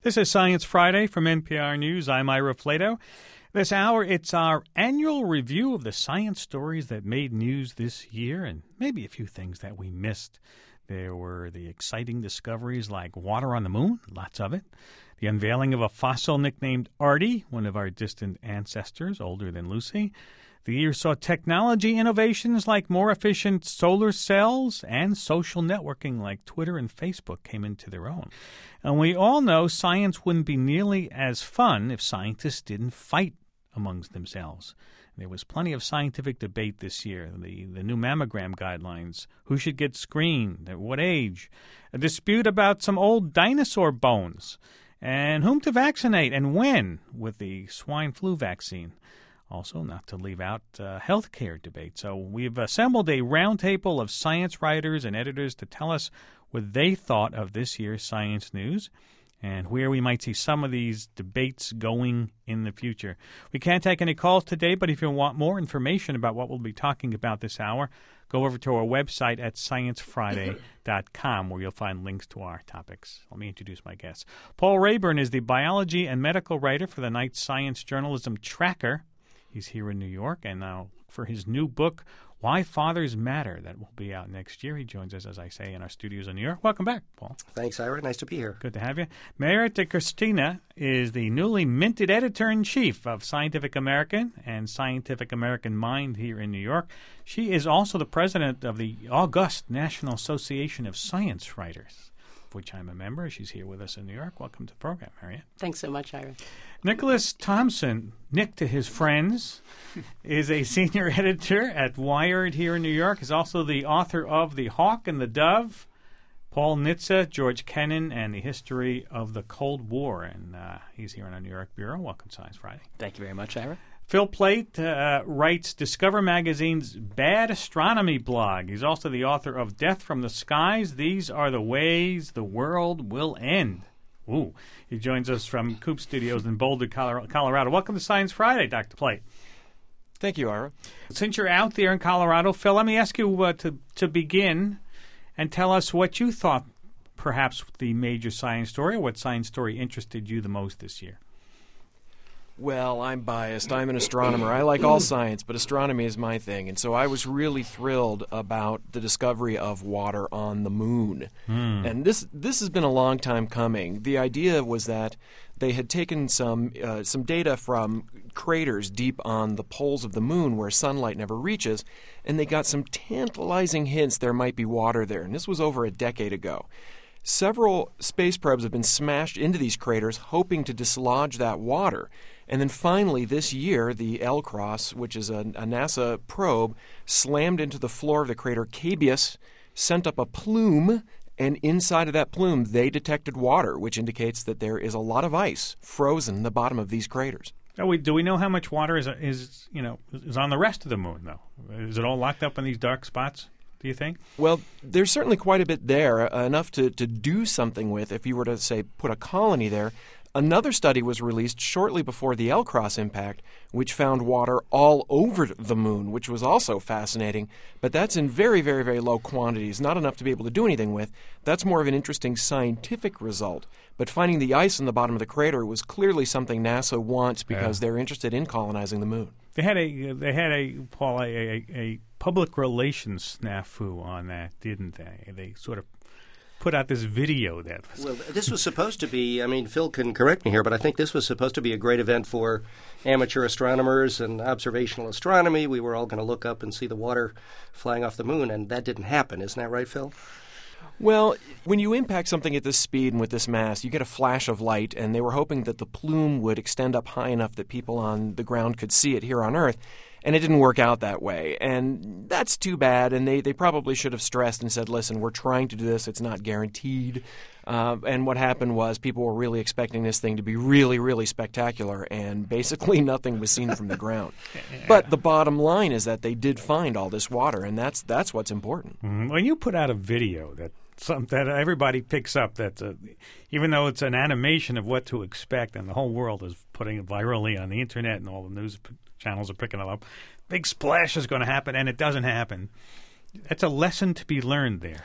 This is Science Friday from NPR News. I'm Ira Flato. This hour, it's our annual review of the science stories that made news this year and maybe a few things that we missed. There were the exciting discoveries like water on the moon, lots of it, the unveiling of a fossil nicknamed Artie, one of our distant ancestors, older than Lucy. The year saw technology innovations like more efficient solar cells and social networking like Twitter and Facebook came into their own. And we all know science wouldn't be nearly as fun if scientists didn't fight amongst themselves. There was plenty of scientific debate this year. The new mammogram guidelines, who should get screened, at what age, a dispute about some old dinosaur bones, and whom to vaccinate and when with the swine flu vaccine. Also, not to leave out healthcare debate. So we've assembled a roundtable of science writers and editors to tell us what they thought of this year's science news and where we might see some of these debates going in the future. We can't take any calls today, but if you want more information about what we'll be talking about this hour, go over to our website at sciencefriday.com, where you'll find links to our topics. Let me introduce my guests. Paul Rayburn is the biology and medical writer for the Night Science Journalism Tracker. He's here in New York, and now for his new book, Why Fathers Matter, that will be out next year. He joins us, as I say, in our studios in New York. Welcome back, Paul. Thanks, Ira. Nice to be here. Good to have you. Merit DeCristina is the newly minted editor-in-chief of Scientific American and Scientific American Mind here in New York. She is also the president of the August National Association of Science Writers, of which I'm a member. She's here with us in New York. Welcome to the program, Harriet. Thanks so much, Ira. Nicholas Thompson, Nick to his friends, is a senior editor at Wired here in New York. He's also the author of The Hawk and the Dove, Paul Nitze, George Kennan, and the History of the Cold War. And he's here in our New York bureau. Welcome to Science Friday. Thank you very much, Ira. Phil Plait writes Discover Magazine's Bad Astronomy blog. He's also the author of Death from the Skies. These are the ways the world will end. Ooh. He joins us from Coop Studios in Boulder, Colorado. Welcome to Science Friday, Dr. Plait. Thank you, Ira. Since you're out there in Colorado, Phil, let me ask you to begin and tell us what you thought perhaps the major science story, or what science story interested you the most this year. Well, I'm biased. I'm an astronomer. I like all science, but astronomy is my thing. And so I was really thrilled about the discovery of water on the moon. And this has been a long time coming. The idea was that they had taken some data from craters deep on the poles of the moon where sunlight never reaches, and they got some tantalizing hints there might be water there. And this was over a decade ago. Several space probes have been smashed into these craters hoping to dislodge that water. And then finally this year, the LCROSS, which is a NASA probe, slammed into the floor of the crater Cabeus, sent up a plume, and inside of that plume they detected water, which indicates that there is a lot of ice frozen in the bottom of these craters. Do we know how much water is on the rest of the moon, though? Is it all locked up in these dark spots, do you think? Well, there's certainly quite a bit there, enough to do something with if you were to, say, put a colony there. Another study was released shortly before the LCROSS impact, which found water all over the moon, which was also fascinating. But that's in very, very, very low quantities, not enough to be able to do anything with. That's more of an interesting scientific result. But finding the ice in the bottom of the crater was clearly something NASA wants because they're interested in colonizing the moon. They had a public relations snafu on that, didn't they? They sort of put out this video that was... Well, this was supposed to be, Phil can correct me here, but I think this was supposed to be a great event for amateur astronomers and observational astronomy. We were all going to look up and see the water flying off the moon, and that didn't happen. Isn't that right, Phil? Well, when you impact something at this speed and with this mass, you get a flash of light, and they were hoping that the plume would extend up high enough that people on the ground could see it here on Earth. And it didn't work out that way. And that's too bad. And they probably should have stressed and said, listen, we're trying to do this. It's not guaranteed. And what happened was people were really expecting this thing to be really, really spectacular. And basically nothing was seen from the ground. But the bottom line is that they did find all this water. And that's what's important. Mm-hmm. When you put out a video that everybody picks up, even though it's an animation of what to expect, and the whole world is putting it virally on the Internet and all the news channels are picking it up, big splash is going to happen, and it doesn't happen. That's a lesson to be learned there.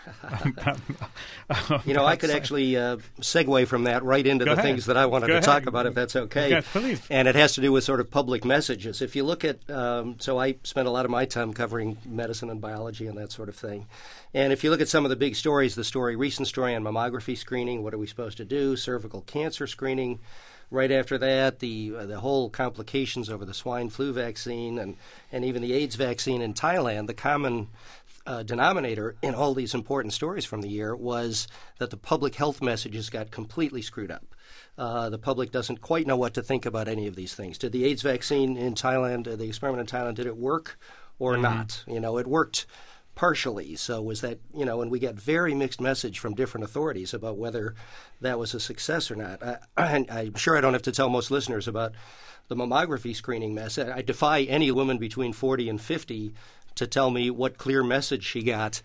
I could actually segue from that right into the things that I wanted to talk about, if that's okay. Yes, please. And it has to do with sort of public messages. If you look at, so I spent a lot of my time covering medicine and biology and that sort of thing. And if you look at some of the big stories, recent story on mammography screening, what are we supposed to do, cervical cancer screening. Right after that, the whole complications over the swine flu vaccine and even the AIDS vaccine in Thailand, the common denominator in all these important stories from the year was that the public health messages got completely screwed up. The public doesn't quite know what to think about any of these things. Did the AIDS vaccine in Thailand, the experiment in Thailand, did it work or not? It worked partially. So was that, and we get very mixed message from different authorities about whether that was a success or not. I'm sure I don't have to tell most listeners about the mammography screening mess. I defy any woman between 40 and 50 to tell me what clear message she got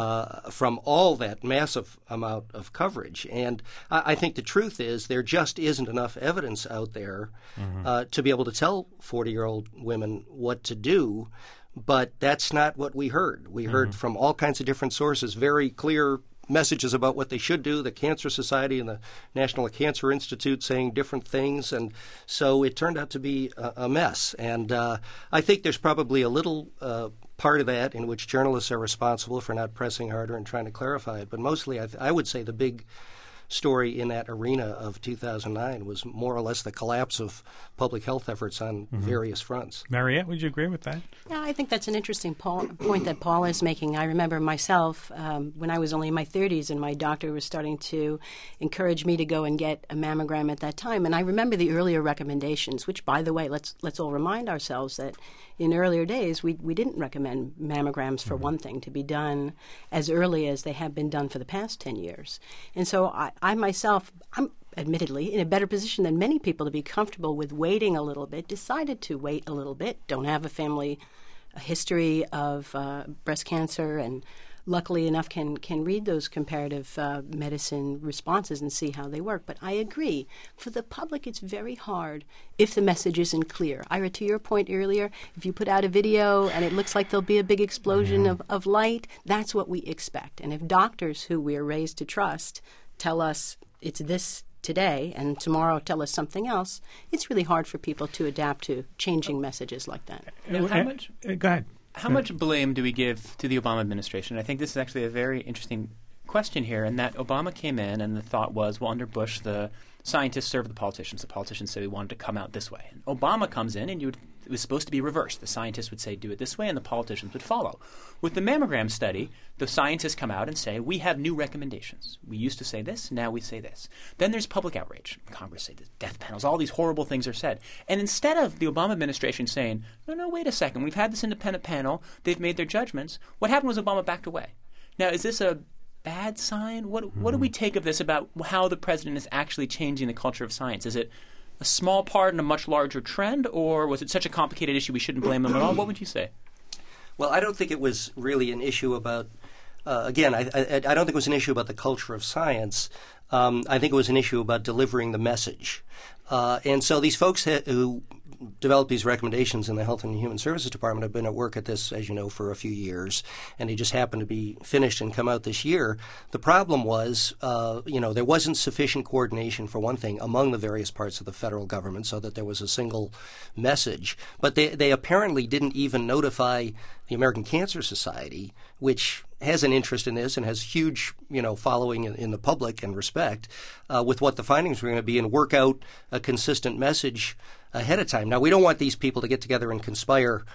from all that massive amount of coverage. And I think the truth is there just isn't enough evidence out there to be able to tell 40-year-old women what to do. But that's not what we heard. We heard from all kinds of different sources very clear messages about what they should do, the Cancer Society and the National Cancer Institute saying different things. And so it turned out to be a mess. And I think there's probably a little part of that in which journalists are responsible for not pressing harder and trying to clarify it. But mostly I would say the big story in that arena of 2009 was more or less the collapse of public health efforts on various fronts. Mariette, would you agree with that? Yeah, I think that's an interesting point that Paul is making. I remember myself when I was only in my 30s and my doctor was starting to encourage me to go and get a mammogram at that time. And I remember the earlier recommendations, which, by the way, let's all remind ourselves that in earlier days we didn't recommend mammograms, for one thing, to be done as early as they have been done for the past 10 years. And so I myself, I'm admittedly in a better position than many people to be comfortable with waiting a little bit, decided to wait a little bit, don't have a history of breast cancer, and luckily enough can read those comparative medicine responses and see how they work. But I agree, for the public it's very hard if the message isn't clear. Ira, to your point earlier, if you put out a video and it looks like there'll be a big explosion of light, that's what we expect. And if doctors who we're raised to trust tell us it's this today and tomorrow tell us something else, it's really hard for people to adapt to changing messages like that. Now, Go ahead. How much blame do we give to the Obama administration? I think this is actually a very interesting question here, in that Obama came in and the thought was, well, under Bush, the scientists served the politicians. The politicians said we wanted to come out this way. And Obama comes in and it was supposed to be reversed. The scientists would say do it this way and the politicians would follow. With the mammogram study, the scientists come out and say we have new recommendations. We used to say this, now we say this. Then there's public outrage. Congress say the death panels, all these horrible things are said. And instead of the Obama administration saying, no, wait a second, we've had this independent panel, they've made their judgments, what happened was Obama backed away. Now, is this a bad sign? What do we take of this about how the president is actually changing the culture of science? Is it a small part in a much larger trend, or was it such a complicated issue we shouldn't blame him at all? What would you say? Well, I don't think it was really an issue about, I don't think it was an issue about the culture of science. I think it was an issue about delivering the message. And so these folks who developed these recommendations in the Health and Human Services Department have been at work at this, as you know, for a few years, and they just happened to be finished and come out this year. The problem was, there wasn't sufficient coordination, for one thing, among the various parts of the federal government so that there was a single message. But they apparently didn't even notify the American Cancer Society, which has an interest in this and has huge, following in the public and respect, with what the findings were going to be, and work out a consistent message ahead of time. Now, we don't want these people to get together and conspire,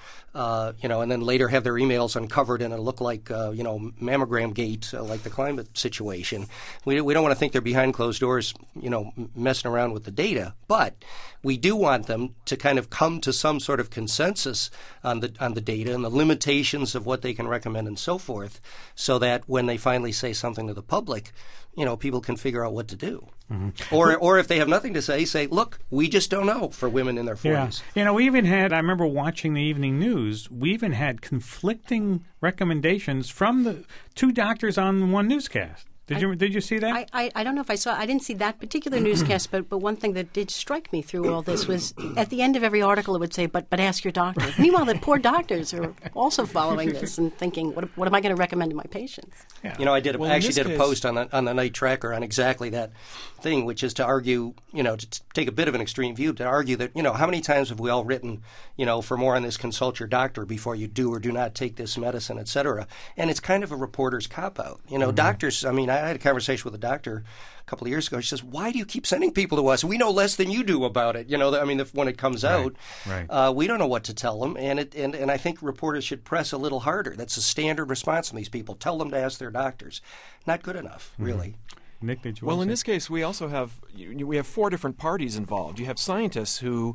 and then later have their emails uncovered and it'll look like, mammogram gate, like the climate situation. We don't want to think they're behind closed doors, messing around with the data. But we do want them to kind of come to some sort of consensus on the data and the limitations of what they can recommend and so forth, so that when they finally say something to the public, people can figure out what to do. Mm-hmm. Or if they have nothing to say, look, we just don't know, for women in their 40s. Yeah. We even had, I remember watching the evening news, we even had conflicting recommendations from the two doctors on one newscast. Did you see that? I don't know if I saw. I didn't see that particular newscast, but one thing that did strike me through all this was at the end of every article it would say, "But ask your doctor." Meanwhile, the poor doctors are also following this and thinking, "What am I going to recommend to my patients?" Yeah. You know, I did a case, post on the Night Tracker on exactly that thing, which is to argue, to take a bit of an extreme view, to argue that, how many times have we all written, for more on this, consult your doctor before you do or do not take this medicine, et cetera. And it's kind of a reporter's cop-out. Doctors, I had a conversation with a doctor a couple of years ago. She says, why do you keep sending people to us? We know less than you do about it. When it comes out, we don't know what to tell them. And I think reporters should press a little harder. That's a standard response from these people. Tell them to ask their doctors. Not good enough, really. Nick, did you Well, want in to this case, we also have four different parties involved. You have scientists who,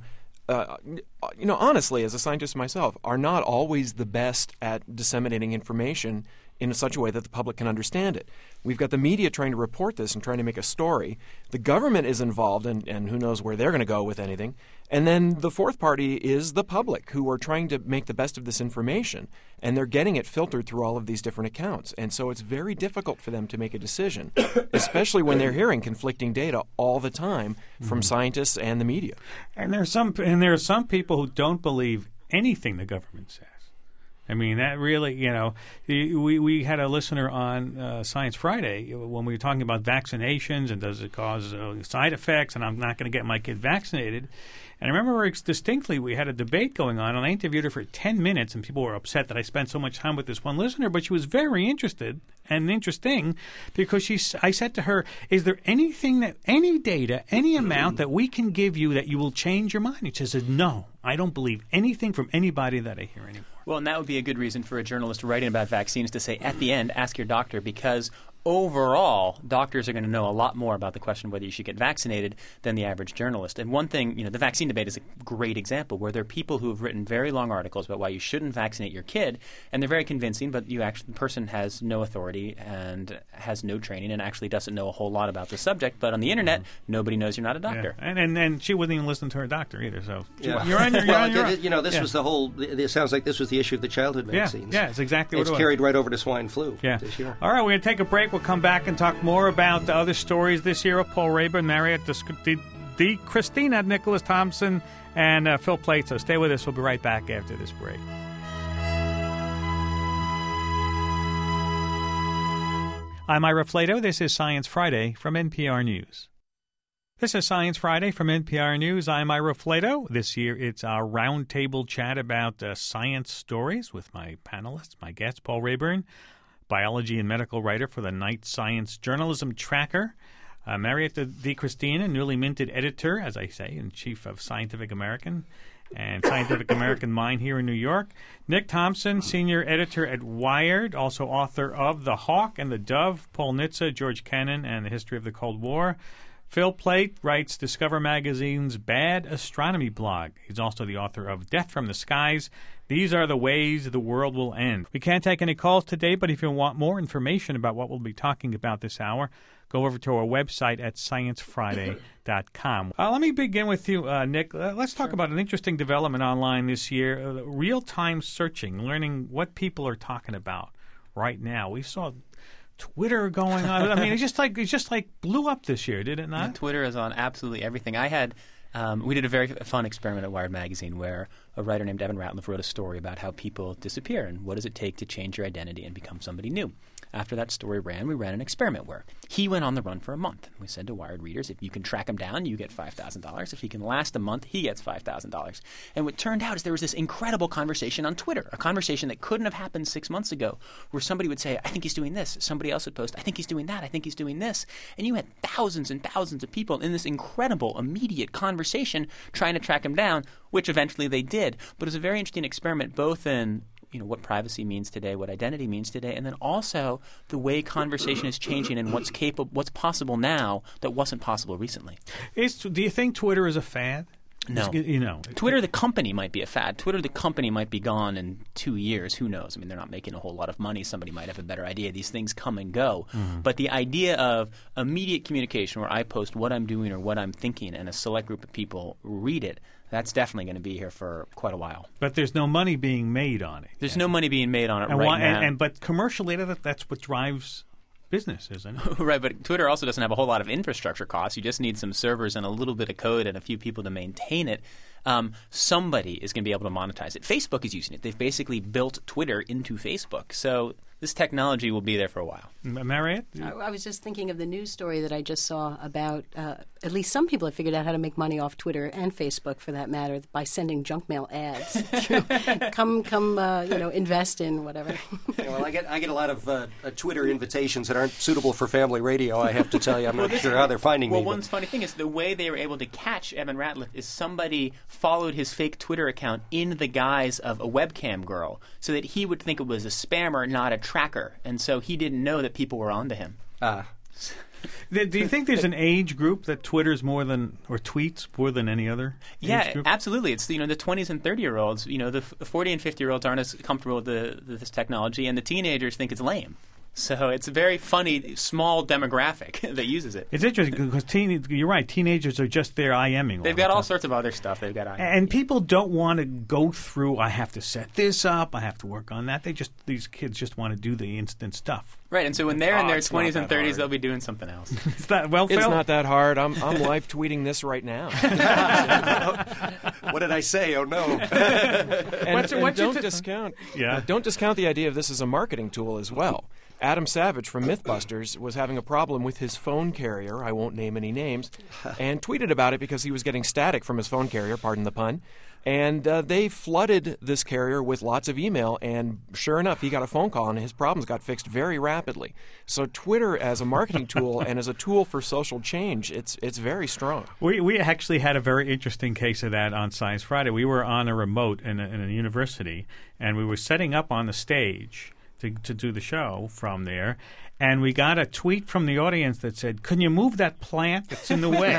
honestly, as a scientist myself, are not always the best at disseminating information in such a way that the public can understand it. We've got the media trying to report this and trying to make a story. The government is involved, and who knows where they're going to go with anything. And then the fourth party is the public, who are trying to make the best of this information, and they're getting it filtered through all of these different accounts. And so it's very difficult for them to make a decision, especially when they're hearing conflicting data all the time from scientists and the media. And there are some people who don't believe anything the government says. That really, we had a listener on Science Friday when we were talking about vaccinations and does it cause side effects, and I'm not going to get my kid vaccinated. And I remember distinctly we had a debate going on, and I interviewed her for 10 minutes, and people were upset that I spent so much time with this one listener, but she was very interested and interesting because I said to her, is there anything any data, any amount that we can give you that you will change your mind? And she said, no, I don't believe anything from anybody that I hear anymore. Well, and that would be a good reason for a journalist writing about vaccines to say, at the end, ask your doctor, because overall, doctors are going to know a lot more about the question of whether you should get vaccinated than the average journalist. And one thing, the vaccine debate is a great example where there are people who have written very long articles about why you shouldn't vaccinate your kid, and they're very convincing, but the person has no authority and has no training and actually doesn't know a whole lot about the subject. But on the internet, nobody knows you're not a doctor. Yeah. And she wouldn't even listen to her doctor either. So yeah. you're on your this was the whole. It sounds like this was the issue of the childhood vaccines. Yeah, it's exactly what it was. It's carried right over to swine flu this year. All right, we're going to take a break. We'll come back and talk more about the other stories this year of Paul Rayburn, Marriott, the Christina, Nicholas Thompson, and Phil Plait. So stay with us. We'll be right back after this break. I'm Ira Flato. This is Science Friday from NPR News. This is Science Friday from NPR News. I'm Ira Flato. This year it's our roundtable chat about science stories with my panelists, my guest, Paul Rayburn, biology and medical writer for the Night Science Journalism Tracker, Marriott D. Christina, newly minted editor, as I say, and chief of Scientific American and Scientific American Mind here in New York. Nick Thompson, senior editor at Wired, also author of The Hawk and the Dove, Paul Nitze, George Kennan, and the History of the Cold War. Phil Plait writes Discover Magazine's Bad Astronomy blog. He's also the author of Death from the Skies. These are the ways the world will end. We can't take any calls today, but if you want more information about what we'll be talking about this hour, go over to our website at sciencefriday.com. Let me begin with you, Nick. Let's talk about an interesting development online this year, real-time searching, learning what people are talking about right now. We saw Twitter going on. It just like blew up this year, did it not? Yeah, Twitter is on absolutely everything. We did a very fun experiment at Wired Magazine where a writer named Evan Ratliff wrote a story about how people disappear and what does it take to change your identity and become somebody new. After that story ran, we ran an experiment where he went on the run for a month. We said to Wired readers, if you can track him down, you get $5,000. If he can last a month, he gets $5,000. And what turned out is there was this incredible conversation on Twitter, a conversation that couldn't have happened 6 months ago, where somebody would say, I think he's doing this. Somebody else would post, I think he's doing that. I think he's doing this. And you had thousands and thousands of people in this incredible, immediate conversation trying to track him down, which eventually they did. But it was a very interesting experiment, both in what privacy means today, what identity means today, and then also the way conversation is changing and what's possible now that wasn't possible recently. Do you think Twitter is a fad? No. Twitter, the company, might be a fad. Twitter, the company, might be gone in 2 years. Who knows? They're not making a whole lot of money. Somebody might have a better idea. These things come and go. Mm-hmm. But the idea of immediate communication where I post what I'm doing or what I'm thinking and a select group of people read it, that's definitely going to be here for quite a while. But there's no money being made on it. There's no money being made on it and right now. But commercially, that's what drives business, isn't it? Right, but Twitter also doesn't have a whole lot of infrastructure costs. You just need some servers and a little bit of code and a few people to maintain it. Somebody is going to be able to monetize it. Facebook is using it. They've basically built Twitter into Facebook. So this technology will be there for a while. Marriott? I was just thinking of the news story that I just saw about at least some people have figured out how to make money off Twitter and Facebook, for that matter, by sending junk mail ads. come, invest in whatever. Yeah, well, I get a lot of Twitter invitations that aren't suitable for family radio. I have to tell you, I'm not sure how they're finding me. Well, one funny thing is the way they were able to catch Evan Ratliff is somebody followed his fake Twitter account in the guise of a webcam girl, so that he would think it was a spammer, not a tracker, and so he didn't know that people were onto him. Do you think there's an age group that Twitters more than, or tweets more than any other age group? Absolutely. It's the 20s and 30-year-olds. The 40 and 50-year-olds aren't as comfortable with this technology, and the teenagers think it's lame. So it's a very funny, small demographic that uses it. It's interesting because you're right. Teenagers are just there IMing. They've got all sorts of other stuff. They've got IMing. And people don't want to go through, I have to set this up, I have to work on that. These kids just want to do the instant stuff. Right, and so when they're in their 20s and 30s, they'll be doing something else. Is that, well, Phil? It's not that hard. I'm live tweeting this right now. What did I say? Oh, no. Don't discount the idea of this as a marketing tool as well. Adam Savage from Mythbusters was having a problem with his phone carrier, I won't name any names, and tweeted about it because he was getting static from his phone carrier, pardon the pun, and they flooded this carrier with lots of email, and sure enough, he got a phone call and his problems got fixed very rapidly. So Twitter as a marketing tool and as a tool for social change, it's very strong. We actually had a very interesting case of that on Science Friday. We were on a remote in a university, and we were setting up on the stage to do the show from there, and we got a tweet from the audience that said, "Can you move that plant? It's in the way."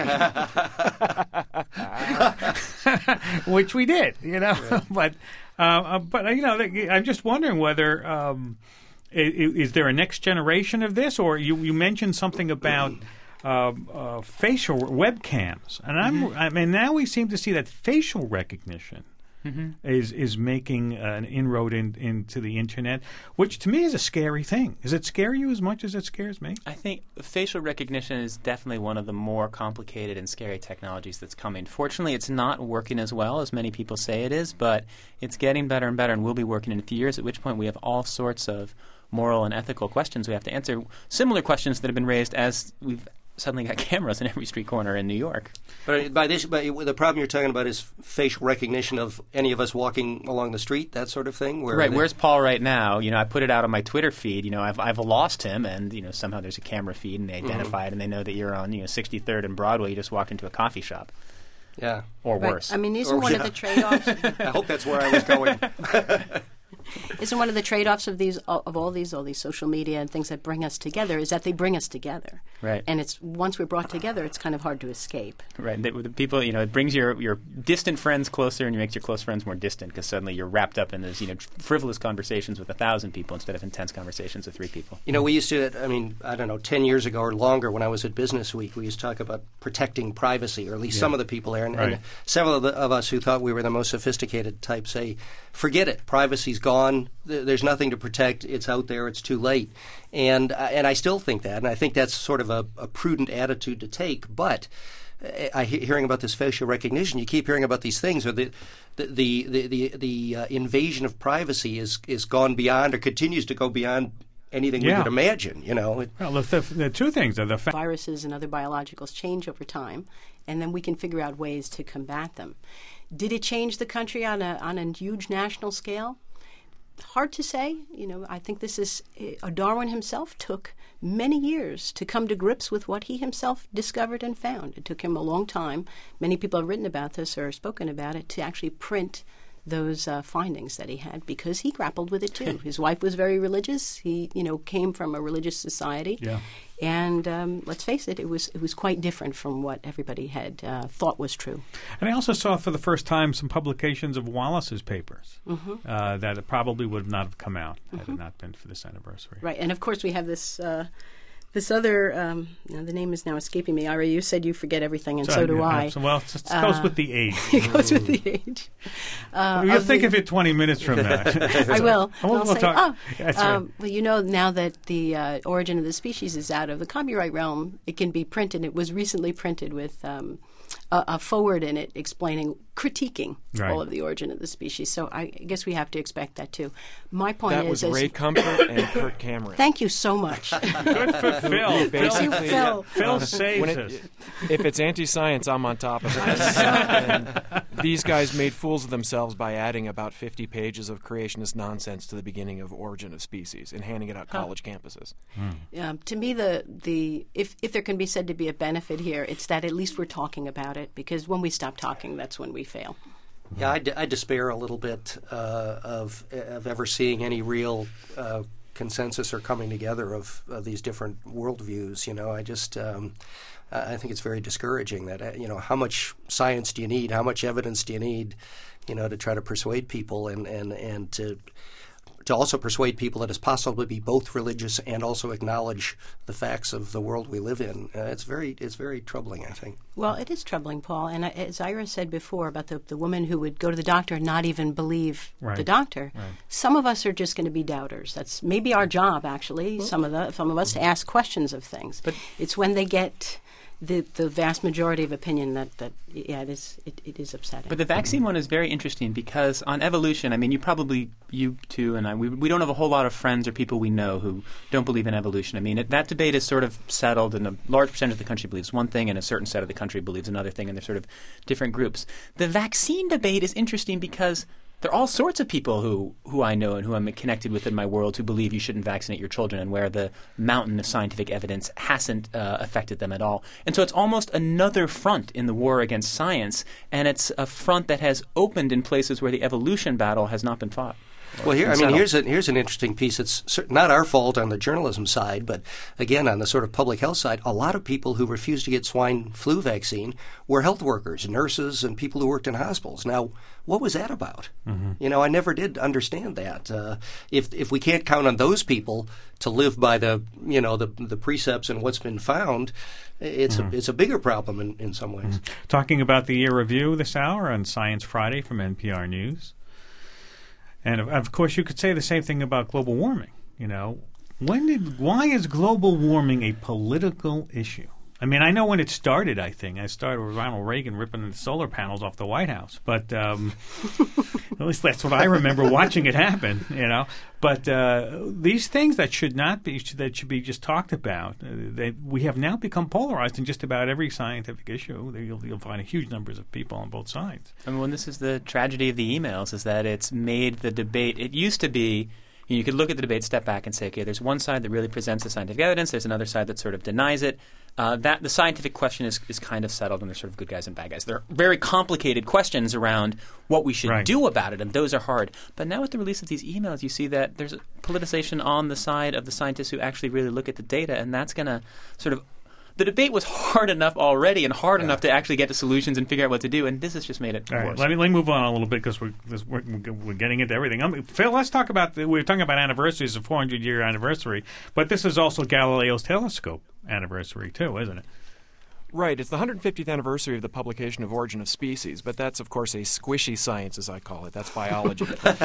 Which we did, Yeah. but I'm just wondering whether is there a next generation of this, or you mentioned something about facial webcams, and now we seem to see that facial recognition is making an inroad into the internet, which to me is a scary thing. Does it scare you as much as it scares me? I think facial recognition is definitely one of the more complicated and scary technologies that's coming. Fortunately, it's not working as well as many people say it is, but it's getting better and better and will be working in a few years, at which point we have all sorts of moral and ethical questions we have to answer. Similar questions that have been raised as we've suddenly got cameras in every street corner in New York. But the problem you're talking about is facial recognition of any of us walking along the street, that sort of thing. Right. Where's Paul right now? I put it out on my Twitter feed. I've lost him, and somehow there's a camera feed, and they identify it, and they know that you're on 63rd and Broadway. You just walked into a coffee shop. Yeah. Or worse. I mean, isn't one of the trade-offs? I hope that's where I was going. Isn't one of the trade-offs of all these social media and things that bring us together is that they bring us together, right? And it's once we're brought together, it's kind of hard to escape, right? The people, it brings your distant friends closer, and it makes your close friends more distant because suddenly you're wrapped up in those frivolous conversations with 1,000 people instead of intense conversations with 3 people. We used to, 10 years ago or longer, when I was at Business Week, we used to talk about protecting privacy, or at least some of the people there, and several of us who thought we were the most sophisticated type say, forget it, privacy's gone. There's nothing to protect. It's out there. It's too late. And I still think that, and I think that's sort of a prudent attitude to take. But hearing about this facial recognition, you keep hearing about these things, or the invasion of privacy is gone beyond, or continues to go beyond anything we would imagine. Well, the two things are the viruses and other biologicals change over time, and then we can figure out ways to combat them. Did it change the country on a huge national scale? Hard to say. I think this is Darwin himself took many years to come to grips with what he himself discovered and found. It took him a long time. Many people have written about this or spoken about it to actually print those findings that he had, because he grappled with it too. His wife was very religious. He, came from a religious society, and let's face it, it was quite different from what everybody had thought was true. And I also saw for the first time some publications of Wallace's papers that probably would not have come out had it not been for this anniversary. Right, and of course we have this This other, the name is now escaping me. Ira, you said you forget everything, and so do I. Well, it goes with the age. It goes with the age. You'll think of it 20 minutes from now. I will. We'll I'll say, talk. That's right. well, you know, now that the origin of the species is out of the copyright realm, it can be printed. It was recently printed with a forward in it critiquing Right. all of the origin of the species. So I guess we have to expect that too. My point That is, was Ray Comfort and Kurt Cameron. thank you so much. Good for Phil. Basically, Phil. Phil saves when us. if it's anti-science, I'm on top of it. And these guys made fools of themselves by adding about 50 pages of creationist nonsense to the beginning of Origin of Species and handing it out college campuses. To me, if there can be said to be a benefit here, it's that at least we're talking about it, because when we stop talking, that's when we fail. Yeah, I despair a little bit of ever seeing any real consensus or coming together of these different worldviews. You know, I think it's very discouraging that how much science do you need? How much evidence do you need? To try to persuade people and to also persuade people that it's possible to be both religious and also acknowledge the facts of the world we live in. It's very troubling, I think. Well, it is troubling, Paul. And as Ira said before about the woman who would go to the doctor and not even believe Right. the doctor, Right. some of us are just going to be doubters. That's maybe our job, actually, some of us to ask questions of things. But it's when they get the vast majority of opinion that it is upsetting. But the vaccine one is very interesting because on evolution, I mean, you two and I, we don't have a whole lot of friends or people we know who don't believe in evolution. I mean, that debate is sort of settled, and a large percentage of the country believes one thing, and a certain set of the country believes another thing, and they're sort of different groups. The vaccine debate is interesting because there are all sorts of people who I know and who I'm connected with in my world who believe you shouldn't vaccinate your children, and where the mountain of scientific evidence hasn't affected them at all. And so it's almost another front in the war against science, and it's a front that has opened in places where the evolution battle has not been fought. Well, here's an interesting piece. It's not our fault on the journalism side, but again, on the sort of public health side, a lot of people who refused to get swine flu vaccine were health workers, nurses, and people who worked in hospitals. Now, what was that about? Mm-hmm. I never did understand that. If we can't count on those people to live by the precepts and what's been found, it's a bigger problem in some ways. Talking about the year review this hour on Science Friday from NPR News. And of course, you could say the same thing about global warming. Why is global warming a political issue? I mean, I know when it started, I started with Ronald Reagan ripping the solar panels off the White House. But at least that's what I remember watching it happen, But these things that should be just talked about, we have now become polarized in just about every scientific issue. You'll find huge numbers of people on both sides. I mean, this is the tragedy of the emails, is that it's made the debate. It used to be, you could look at the debate, step back and say, okay, there's one side that really presents the scientific evidence. There's another side that sort of denies it. That the scientific question is kind of settled, and there's sort of good guys and bad guys. There are very complicated questions around what we should do about it, and those are hard. But now with the release of these emails, you see that there's a politicization on the side of the scientists who actually really look at the data, and that's going to sort of – the debate was hard enough already and hard enough to actually get to solutions and figure out what to do, and this has just made it worse. Let me move on a little bit because we're getting into everything. Phil, let's talk about we're talking about anniversaries, a 400-year anniversary, but this is also Galileo's telescope anniversary too, isn't it? Right. It's the 150th anniversary of the publication of Origin of Species, but that's, of course, a squishy science, as I call it. That's biology.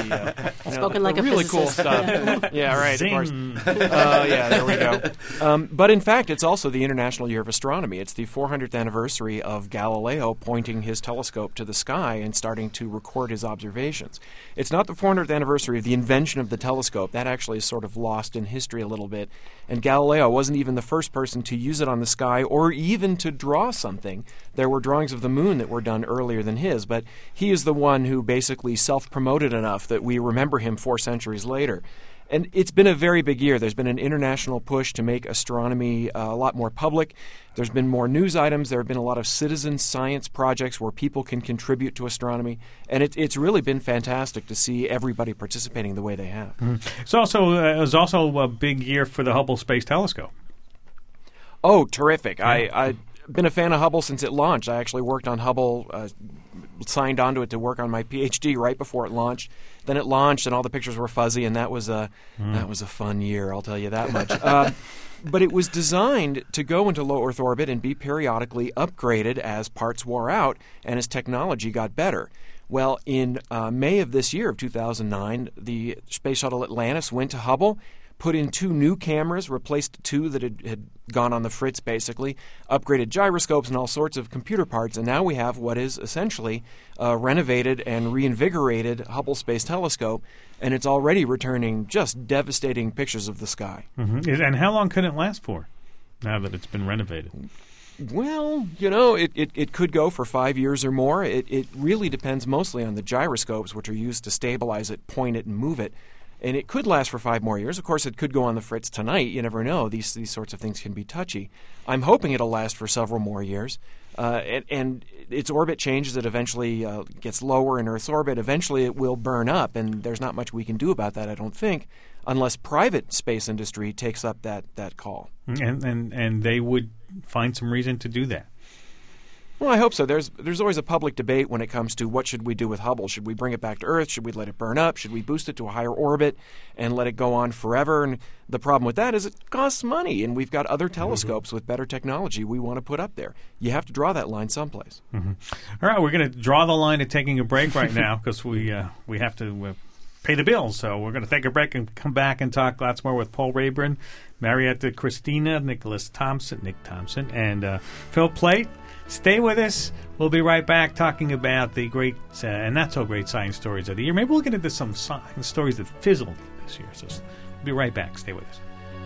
Spoken like a really physicist. cool stuff. Yeah, right. Zing. Of course. Yeah, there we go. But in fact, it's also the International Year of Astronomy. It's the 400th anniversary of Galileo pointing his telescope to the sky and starting to record his observations. It's not the 400th anniversary of the invention of the telescope. That actually is sort of lost in history a little bit. And Galileo wasn't even the first person to use it on the sky or even to draw something. There were drawings of the moon that were done earlier than his, but he is the one who basically self-promoted enough that we remember him 4 centuries later. And it's been a very big year. There's been an international push to make astronomy a lot more public. There's been more news items. There have been a lot of citizen science projects where people can contribute to astronomy. And it's really been fantastic to see everybody participating the way they have. Mm-hmm. It was also a big year for the Hubble Space Telescope. Oh, terrific. I've been a fan of Hubble since it launched. I actually worked on Hubble, signed onto it to work on my PhD right before it launched. Then it launched, and all the pictures were fuzzy, and that was a fun year, I'll tell you that much. But it was designed to go into low Earth orbit and be periodically upgraded as parts wore out and as technology got better. Well, in May of this year, of 2009, the Space Shuttle Atlantis went to Hubble, put in 2 new cameras, replaced 2 that had gone on the fritz, basically, upgraded gyroscopes and all sorts of computer parts, and now we have what is essentially a renovated and reinvigorated Hubble Space Telescope, and it's already returning just devastating pictures of the sky. Mm-hmm. And how long can it last for, now that it's been renovated? Well, it could go for 5 years or more. It really depends mostly on the gyroscopes, which are used to stabilize it, point it, and move it. And it could last for 5 more years. Of course, it could go on the fritz tonight. You never know. These sorts of things can be touchy. I'm hoping it'll last for several more years. And its orbit changes. It eventually gets lower in Earth's orbit. Eventually, it will burn up, and there's not much we can do about that, I don't think, unless private space industry takes up that call. And they would find some reason to do that. Well, I hope so. There's always a public debate when it comes to what should we do with Hubble. Should we bring it back to Earth? Should we let it burn up? Should we boost it to a higher orbit and let it go on forever? And the problem with that is it costs money, and we've got other telescopes with better technology we want to put up there. You have to draw that line someplace. Mm-hmm. All right, we're going to draw the line at taking a break right now because we have to pay the bills. So we're going to take a break and come back and talk lots more with Paul Rayburn, Marietta Christina, Nick Thompson, and Phil Plait. Stay with us. We'll be right back talking about the great and not so great science stories of the year. Maybe we'll get into some science stories that fizzled this year. So we'll be right back. Stay with us.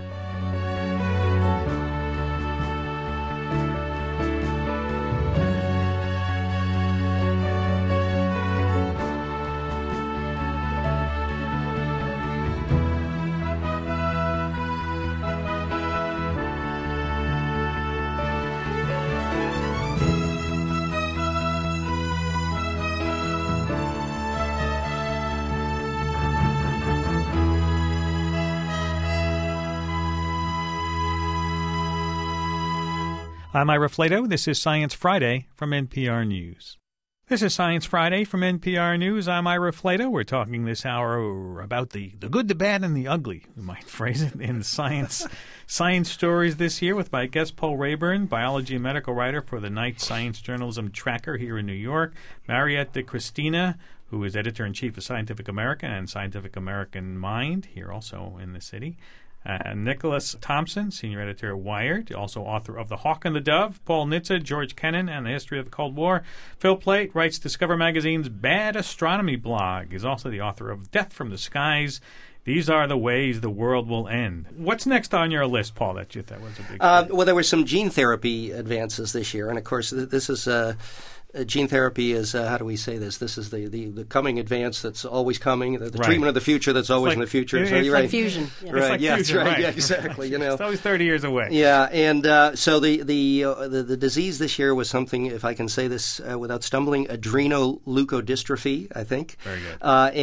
I'm Ira Flato. This is Science Friday from NPR News. This is Science Friday from NPR News. I'm Ira Flato. We're talking this hour about the good, the bad, and the ugly, we might phrase it, in science stories this year with my guest Paul Rayburn, biology and medical writer for the Knight Science Journalism Tracker here in New York, Marietta Christina, who is editor-in-chief of Scientific American and Scientific American Mind, here also in the city, Nicholas Thompson, senior editor at Wired, also author of The Hawk and the Dove, Paul Nitze, George Kennan, and the History of the Cold War. Phil Plait writes Discover Magazine's Bad Astronomy blog, is also the author of Death from the Skies. These are the ways the world will end. What's next on your list, Paul, that you thought was a big well, there were some gene therapy advances this year, and of course this is gene therapy is, how do we say this? This is the coming advance that's always coming, the treatment of the future that's always in the future. It's like fusion. Yeah. Right, like yeah, fusion, that's right. right. Yeah, exactly. It's always 30 years away. Yeah, and so the disease this year was something, if I can say this without stumbling, adrenoleukodystrophy, I think. Very good.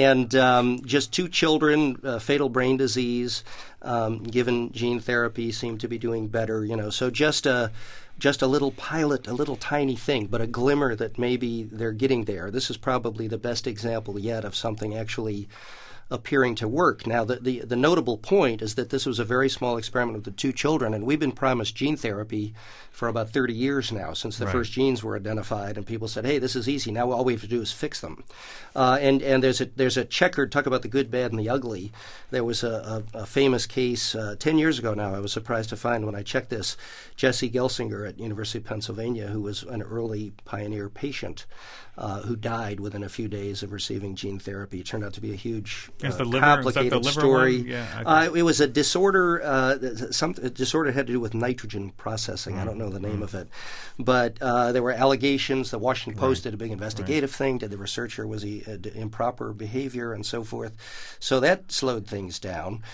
And just 2 children, fatal brain disease, given gene therapy, seem to be doing better. So just a little pilot, a little tiny thing, but a glimmer that maybe they're getting there. This is probably the best example yet of something actually appearing to work. Now, the notable point is that this was a very small experiment with the 2 children, and we've been promised gene therapy for about 30 years now, since the first genes were identified, and people said, hey, this is easy. Now all we have to do is fix them. And there's a checkered, talk about the good, bad, and the ugly. There was a famous case 10 years ago now, I was surprised to find when I checked this, Jesse Gelsinger at University of Pennsylvania, who was an early pioneer patient who died within a few days of receiving gene therapy. It turned out to be a huge, complicated story. Yeah, it was a disorder. Some disorder had to do with nitrogen processing. I don't know the name of it, but there were allegations. The Washington Post did a big investigative thing. Did the researcher, was he improper behavior and so forth? So that slowed things down.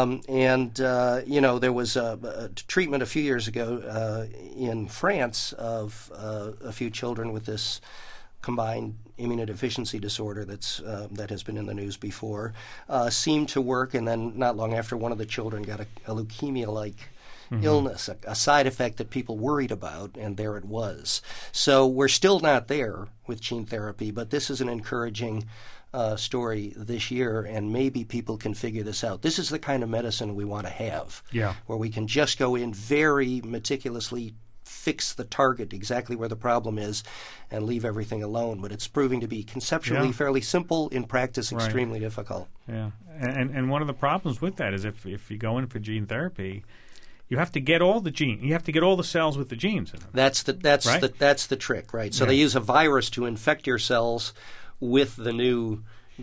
There was a treatment a few years ago in France of a few children with this combined immunodeficiency disorder that has been in the news before, seemed to work, and then not long after, one of the children got a leukemia-like illness, a side effect that people worried about, and there it was. So we're still not there with gene therapy, but this is an encouraging story this year, and maybe people can figure this out. This is the kind of medicine we want to have, where we can just go in very meticulously, fix the target exactly where the problem is, and leave everything alone. But it's proving to be conceptually fairly simple, in practice extremely difficult. Yeah, and one of the problems with that is if you go in for gene therapy, you have to get all the gene. You have to get all the cells with the genes in them. That's the trick, right? So they use a virus to infect your cells with the new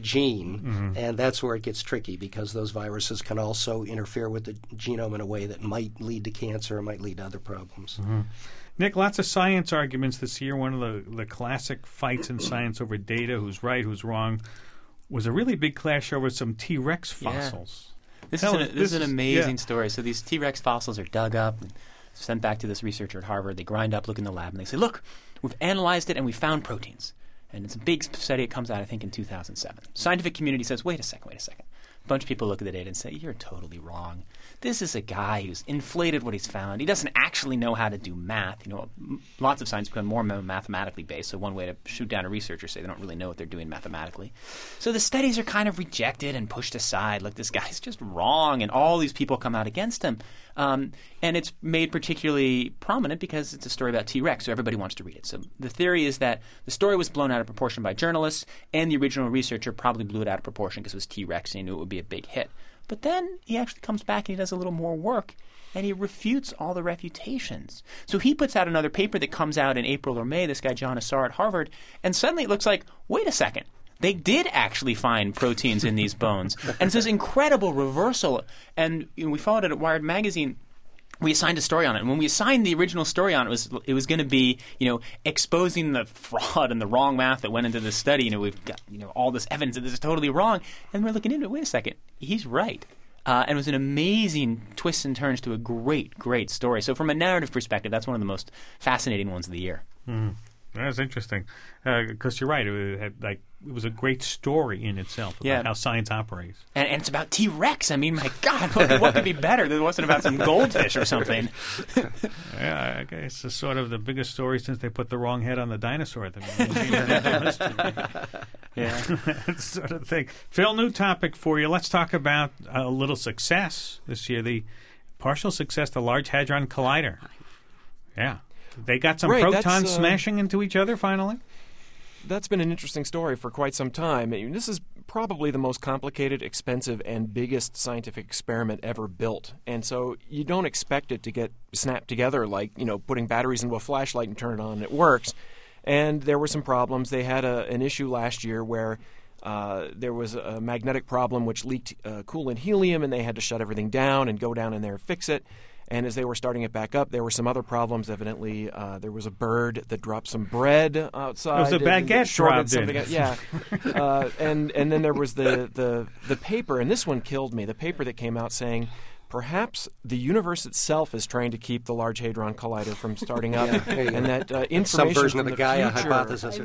gene, and that's where it gets tricky, because those viruses can also interfere with the genome in a way that might lead to cancer or might lead to other problems. Nick, lots of science arguments this year. One of the classic fights in science over data, who's right, who's wrong, was a really big clash over some T-Rex fossils. This is an amazing story. So these T-Rex fossils are dug up and sent back to this researcher at Harvard. They grind up, look in the lab, and they say, look, we've analyzed it and we found proteins. And it's a big study. It comes out, I think, in 2007. Scientific community says, wait a second. A bunch of people look at the data and say, you're totally wrong. This is a guy who's inflated what he's found. He doesn't actually know how to do math. Lots of science become more mathematically based. So one way to shoot down a researcher, say they don't really know what they're doing mathematically. So the studies are kind of rejected and pushed aside. Look, this guy's just wrong. And all these people come out against him. And it's made particularly prominent because it's a story about T-Rex, so everybody wants to read it. So the theory is that the story was blown out of proportion by journalists, and the original researcher probably blew it out of proportion because it was T-Rex and he knew it would be a big hit. But then he actually comes back and he does a little more work, and he refutes all the refutations. So he puts out another paper that comes out in April or May, this guy John Assar at Harvard, and suddenly it looks like, wait a second, they did actually find proteins in these bones. And it's this incredible reversal. And we followed it at Wired Magazine. We assigned a story on it. And when we assigned the original story on it, it was going to be, exposing the fraud and the wrong math that went into this study. We've got, all this evidence that this is totally wrong. And we're looking into it. Wait a second. He's right. And it was an amazing twists and turns to a great, great story. So from a narrative perspective, that's one of the most fascinating ones of the year. That's interesting, because you're right. It was a great story in itself about how science operates. And it's about T-Rex. I mean, my God, what could be better? It wasn't about some goldfish or something. Yeah, I guess it's sort of the biggest story since they put the wrong head on the dinosaur at the that sort of thing. Phil, new topic for you. Let's talk about a little success this year, the partial success, the Large Hadron Collider. Yeah. They got some protons smashing into each other finally? That's been an interesting story for quite some time. This is probably the most complicated, expensive, and biggest scientific experiment ever built. And so you don't expect it to get snapped together like, putting batteries into a flashlight and turn it on and it works. And there were some problems. They had an issue last year where there was a magnetic problem which leaked coolant helium, and they had to shut everything down and go down in there and fix it. And as they were starting it back up, there were some other problems. Evidently, there was a bird that dropped some bread outside. It was a baguette dropped in. Yeah. And then there was the paper, and this one killed me, the paper that came out saying, perhaps the universe itself is trying to keep the Large Hadron Collider from starting up, and that information some version from of the Gaia hypothesis.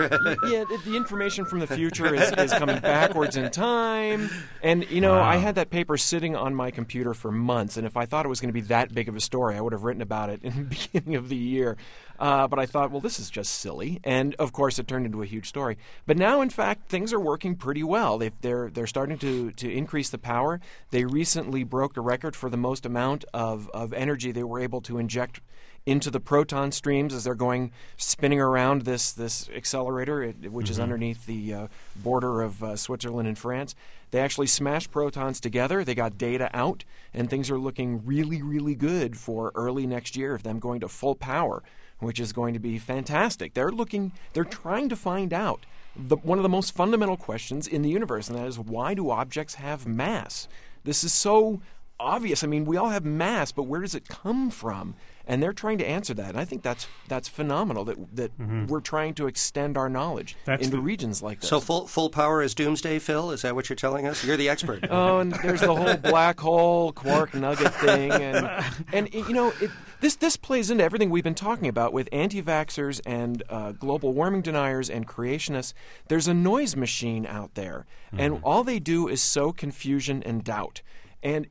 The information from the future is coming backwards in time. And, I had that paper sitting on my computer for months, and if I thought it was going to be that big of a story, I would have written about it in the beginning of the year. But I thought, well, this is just silly. And, of course, it turned into a huge story. But now, in fact, things are working pretty well. They're starting to increase the power. They recently broke the record for the most amount of energy they were able to inject into the proton streams as they're spinning around this accelerator, which is underneath the border of Switzerland and France. They actually smashed protons together. They got data out, and things are looking really, really good for early next year of them going to full power, which is going to be fantastic. They're trying to find out one of the most fundamental questions in the universe, and that is, why do objects have mass? This is so obvious. I mean, we all have mass, but where does it come from? And they're trying to answer that. And I think that's phenomenal that we're trying to extend our knowledge into regions like this. So full power is doomsday, Phil? Is that what you're telling us? You're the expert. Oh, and there's the whole black hole quark nugget thing, and this plays into everything we've been talking about with anti-vaxxers and global warming deniers and creationists. There's a noise machine out there, and all they do is sow confusion and doubt. And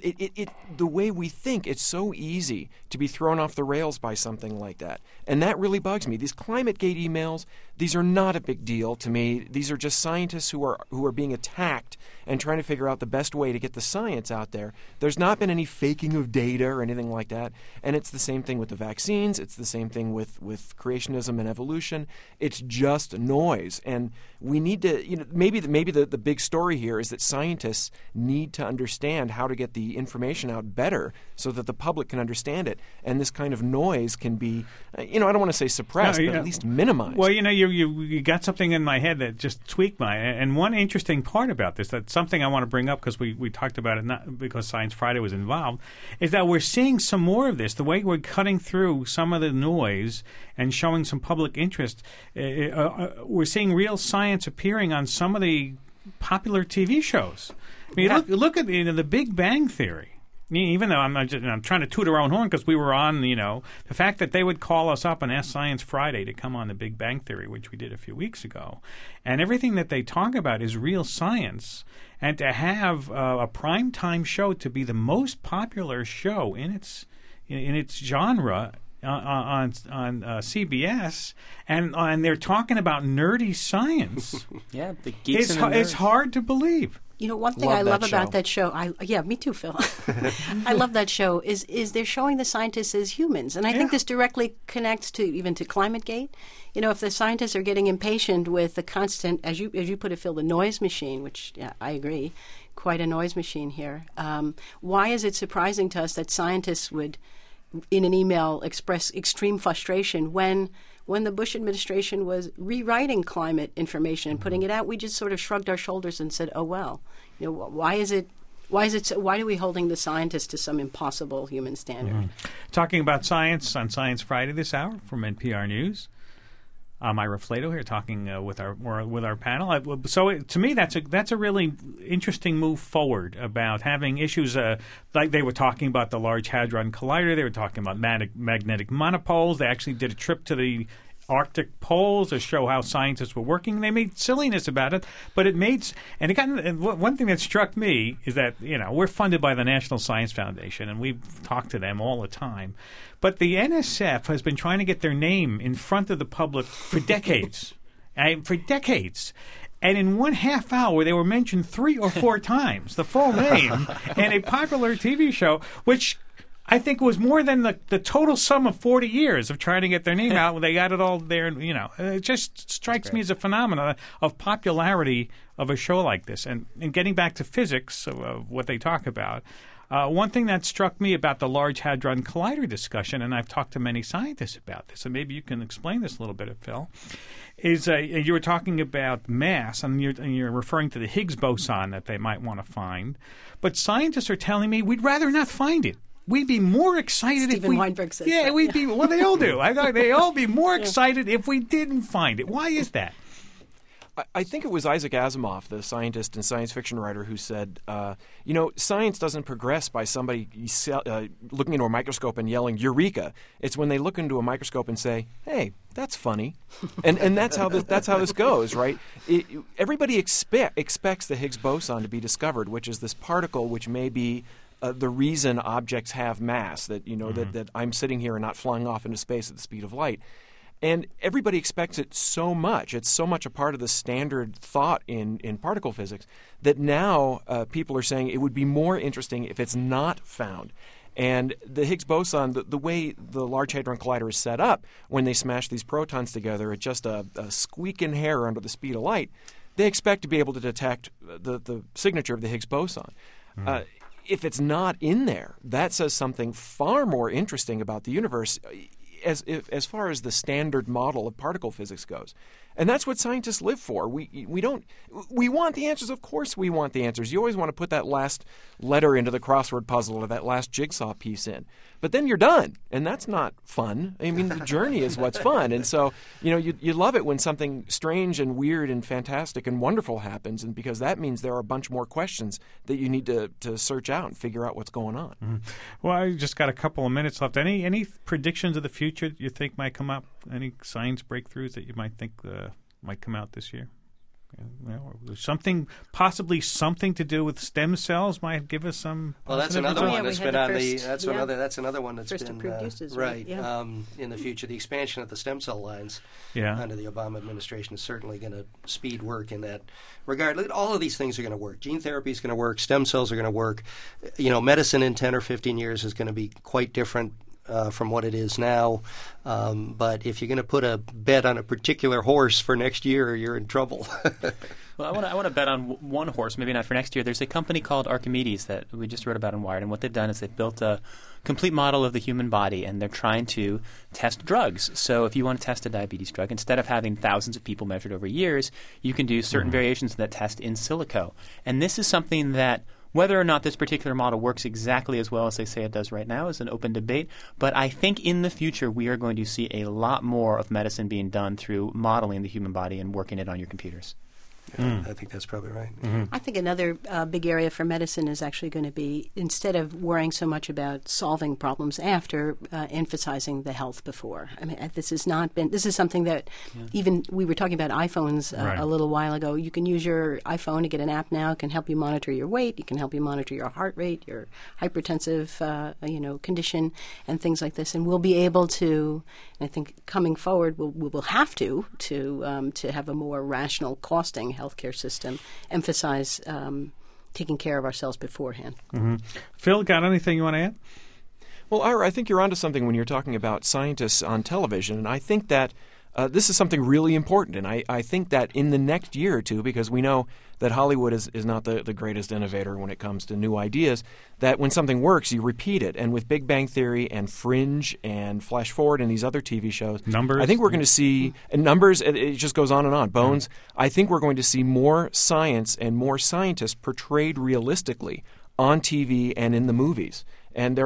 the way we think, it's so easy to be thrown off the rails by something like that. And that really bugs me. These ClimateGate emails, these are not a big deal to me. These are just scientists who are being attacked and trying to figure out the best way to get the science out there. There's not been any faking of data or anything like that. And it's the same thing with the vaccines. It's the same thing with creationism and evolution. It's just noise. And we need to, maybe the big story here is that scientists need to understand how to get the information out better so that the public can understand it. And this kind of noise can be, I don't want to say suppressed, but at least minimized. Well, you got something in my head that just tweaked and one interesting part about this, that's something I want to bring up because we talked about it not because Science Friday was involved, is that we're seeing some more of this. The way we're cutting through some of the noise and showing some public interest, we're seeing real science appearing on some of the popular TV shows. I mean, look at the Big Bang Theory. Even though I'm trying to toot our own horn because we were on, the fact that they would call us up and ask Science Friday to come on the Big Bang Theory, which we did a few weeks ago, and everything that they talk about is real science, and to have a primetime show to be the most popular show in its genre on CBS, and they're talking about nerdy science. Yeah, the geeks and the nerds. It's hard to believe. One thing I love about that show, me too, Phil. I love that show, is they're showing the scientists as humans. And I think this directly connects to ClimateGate. If the scientists are getting impatient with the constant, as you put it, Phil, the noise machine, which I agree, quite a noise machine here. Why is it surprising to us that scientists would, in an email, express extreme frustration when the Bush administration was rewriting climate information and putting it out? We just sort of shrugged our shoulders and said, "Oh well." Why are we holding the scientists to some impossible human standard? Mm-hmm. Talking about science on Science Friday this hour from NPR News. I'm Ira Flato here, talking with our panel. So to me, that's a really interesting move forward about having issues like they were talking about the Large Hadron Collider. They were talking about magnetic monopoles. They actually did a trip to the Arctic poles to show how scientists were working. They made silliness about it, but it made and one thing that struck me is that we're funded by the National Science Foundation, and we've talked to them all the time. But the NSF has been trying to get their name in front of the public for decades. And in 1/2 hour, they were mentioned 3 or 4 times, the full name, in a popular TV show, which I think was more than the total sum of 40 years of trying to get their name out. They got it all there. It just strikes me as a phenomenon of popularity of a show like this. And getting back to physics, of what they talk about, one thing that struck me about the Large Hadron Collider discussion, and I've talked to many scientists about this, and maybe you can explain this a little bit, Phil, is you were talking about mass, and you're referring to the Higgs boson that they might want to find. But scientists are telling me we'd rather not find it. We'd be more excited if we... Weinberg says yeah, that. We'd be... Well, they all do. I thought they'd all be more excited if we didn't find it. Why is that? I think it was Isaac Asimov, the scientist and science fiction writer, who said, science doesn't progress by somebody looking into a microscope and yelling, "Eureka!" It's when they look into a microscope and say, "Hey, that's funny," and that's how this goes, right? Everybody expects the Higgs boson to be discovered, which is this particle which may be the reason objects have mass. That that I'm sitting here and not flying off into space at the speed of light. And everybody expects it so much. It's so much a part of the standard thought in particle physics that now people are saying it would be more interesting if it's not found. And the Higgs boson, the way the Large Hadron Collider is set up, when they smash these protons together at just a squeaking hair under the speed of light, they expect to be able to detect the signature of the Higgs boson. If it's not in there, that says something far more interesting about the universe as far as the standard model of particle physics goes. And that's what scientists live for. We want the answers. Of course we want the answers. You always want to put that last letter into the crossword puzzle or that last jigsaw piece in. But then you're done, and that's not fun. I mean, the journey is what's fun. And so, you love it when something strange and weird and fantastic and wonderful happens, and because that means there are a bunch more questions that you need to search out and figure out what's going on. Mm-hmm. Well, I just got a couple of minutes left. Any predictions of the future you think might come up? Any science breakthroughs that you might think might come out this year? Possibly something to do with stem cells might give us some. Well, that's positive another results. one that's we had been on the the. first- That's another one that's First been approved uses, right. right? Yeah. In the future, the expansion of the stem cell lines Yeah. under the Obama administration is certainly going to speed work in that regard. Look, all of these things are going to work. Gene therapy is going to work. Stem cells are going to work. Medicine in 10 or 15 years is going to be quite different from what it is now. But if you're going to put a bet on a particular horse for next year, you're in trouble. Well, I want to bet on one horse, maybe not for next year. There's a company called Archimedes that we just wrote about in Wired, and what they've done is they've built a complete model of the human body, and they're trying to test drugs. So if you want to test a diabetes drug, instead of having thousands of people measured over years, you can do certain variations of that test in silico. And this is something that, whether or not this particular model works exactly as well as they say it does right now is an open debate. But I think in the future we are going to see a lot more of medicine being done through modeling the human body and working it on your computers. I think that's probably right. I think another big area for medicine is actually going to be, instead of worrying so much about solving problems after, emphasizing the health before. I mean, this is something that even we were talking about iPhones Right. a little while ago. You can use your iPhone to get an app now. It can help you monitor your weight. It can help you monitor your heart rate, your hypertensive, condition, and things like this. And we'll be able to, and I think coming forward, we'll have to have a more rational costing healthcare system, emphasize taking care of ourselves beforehand. Phil, got anything you want to add? Well, Ira, I think you're onto something when you're talking about scientists on television, and I think that this is something really important. And I think that in the next year or two, because we know that Hollywood is not the greatest innovator when it comes to new ideas, that when something works, you repeat it. And with Big Bang Theory and Fringe and Flash Forward and these other TV shows, Numbers. I think we're going to see Numbers. It just goes on and on. Bones. I think we're going to see more science and more scientists portrayed realistically on TV and in the movies. And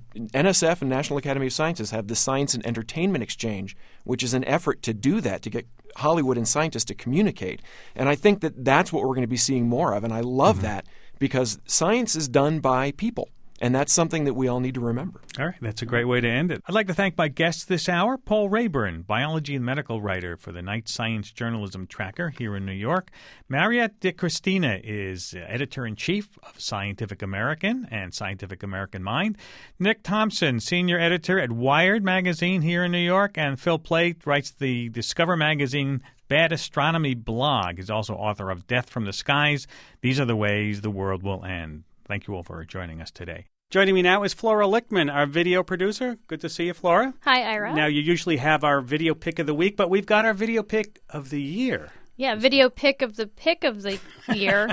NSF and National Academy of Sciences have the Science and Entertainment Exchange, which is an effort to do that, to get Hollywood and scientists to communicate. And I think that that's what we're going to be seeing more of. And I love that because science is done by people. And that's something that we all need to remember. All right, that's a great way to end it. I'd like to thank my guests this hour, Paul Rayburn, biology and medical writer for the Night Science Journalism Tracker here in New York. Mariette DeCristina is editor-in-chief of Scientific American and Scientific American Mind. Nick Thompson, senior editor at Wired magazine here in New York. And Phil Plait writes the Discover magazine Bad Astronomy blog. He's also author of Death from the Skies. These are the ways the world will end. Thank you all for joining us today. Joining me now is Flora Lichtman, our video producer. Good to see you, Flora. Hi, Ira. Now, you usually have our video pick of the week, but we've got our video pick of the year. Yeah, video pick of the year.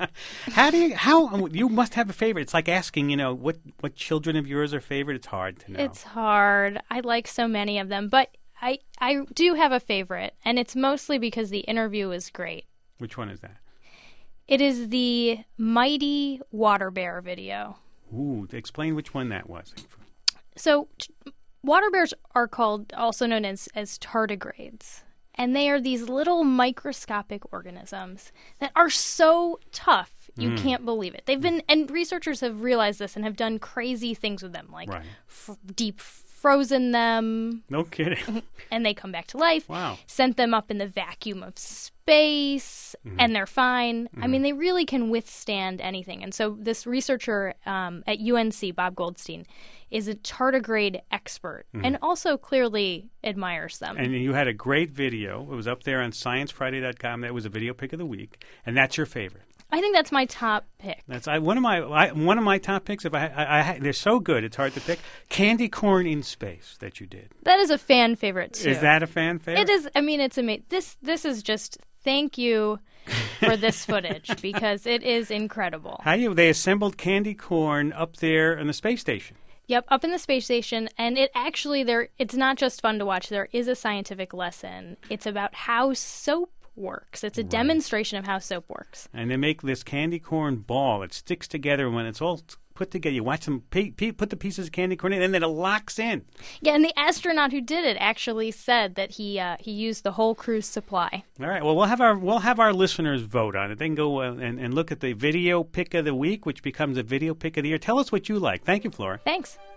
You must have a favorite. It's like asking, what children of yours are favorite. It's hard to know. It's hard. I like so many of them, but I do have a favorite, and it's mostly because the interview is great. Which one is that? It is the Mighty Water Bear video. Ooh, explain which one that was. So, water bears are also known as tardigrades. And they are these little microscopic organisms that are so tough, you can't believe it. And researchers have realized this and have done crazy things with them, like deep frozen them. No kidding. And they come back to life. Wow. Sent them up in the vacuum of space, and they're fine. I mean, they really can withstand anything. And so this researcher at UNC, Bob Goldstein, is a tardigrade expert and also clearly admires them. And you had a great video. It was up there on sciencefriday.com. That was a video pick of the week. And that's your favorite. I think that's my top pick. That's one of my top picks. If they're so good, it's hard to pick. Candy corn in space that you did. That is a fan favorite too. Is that a fan favorite? It is. I mean, it's amazing. This is just thank you for this footage because it is incredible. They assembled candy corn up there in the space station. Yep, up in the space station, and it's not just fun to watch. There is a scientific lesson. It's about how soap works. It's a demonstration of how soap works. And they make this candy corn ball. It sticks together when it's all put together. You watch them put the pieces of candy corn in, and then it locks in. Yeah, and the astronaut who did it actually said that he used the whole crew's supply. All right. Well, we'll have our listeners vote on it. They can go and look at the video pick of the week, which becomes a video pick of the year. Tell us what you like. Thank you, Flora. Thanks.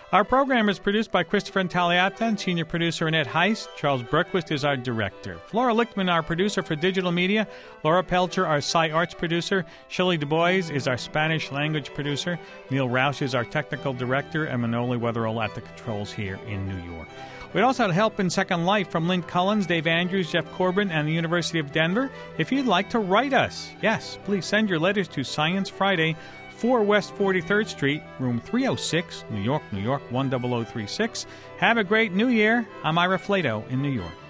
Our program is produced by Christopher Intagliata and senior producer Annette Heist. Charles Berquist is our director. Flora Lichtman, our producer for digital media. Laura Pelcher, our Sci Arts producer. Shirley Du Bois is our Spanish language producer. Neil Roush is our technical director. And Manoli Weatherall at the controls here in New York. We also had help in Second Life from Lynn Cullins, Dave Andrews, Jeff Corbin, and the University of Denver. If you'd like to write us, yes, please send your letters to Science Friday, 4 West 43rd Street, room 306, New York, New York, 10036. Have a great New Year. I'm Ira Flato in New York.